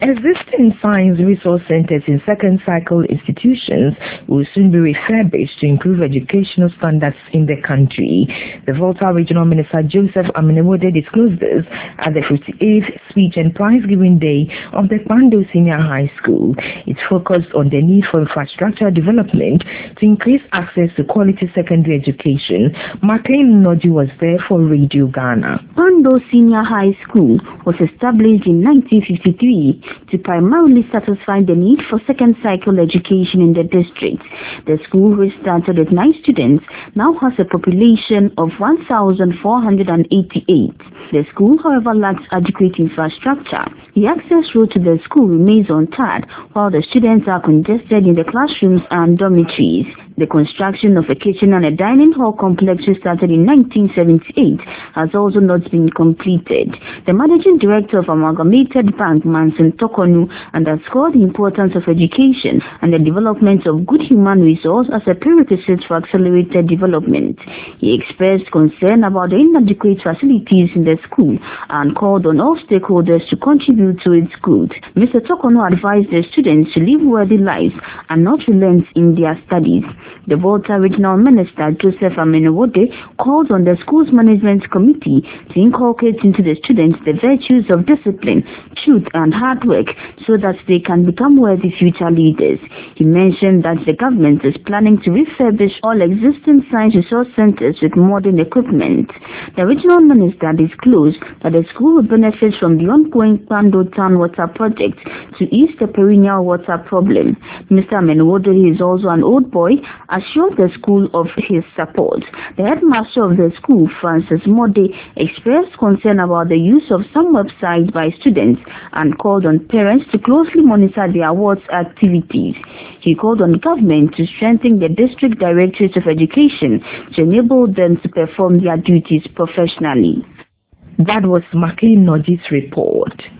Existing science resource centers in second cycle institutions will soon be refurbished to improve educational standards in the country. The Volta Regional Minister Joseph Amenewode disclosed this at the 58th Speech and Prize Giving Day of the Kwando Senior High School. It focused on the need for infrastructure development to increase access to quality secondary education. McLean Noji was there for Radio Ghana. Kwando Senior High School was established in 1953 to primarily satisfy the need for second cycle education in the district. The school, which started with 9 students, now has a population of 1,488. The school, however, lacks adequate infrastructure. The access road to the school remains untarred, while the students are congested in the classrooms and dormitories. The construction of a kitchen and a dining hall complex, which started in 1978, has also not been completed. The managing director of Amalgamated Bank, Manson Tokonu, underscored the importance of education and the development of good human resource as a prerequisite for accelerated development. He expressed concern about the inadequate facilities in the school and called on all stakeholders to contribute to its good. Mr. Tokonu advised the students to live worthy lives and not relent in their studies. The Volta Regional Minister Joseph Amenewode called on the school's management committee to inculcate into the students the virtues of discipline, truth, and hard work so that they can become worthy future leaders. He mentioned that the government is planning to refurbish all existing science resource centers with modern equipment. The regional minister disclosed that the school will benefit from the ongoing Kwando Town Water Project to ease the perennial water problem. Mr. Amenewode, who is also an old boy, assured the school of his support. The headmaster of the school, Francis Mode, expressed concern about the use of some websites by students and called on parents to closely monitor their wards' activities. He called on government to strengthen the district directorates of education to enable them to perform their duties professionally. That was McLean Noji's report.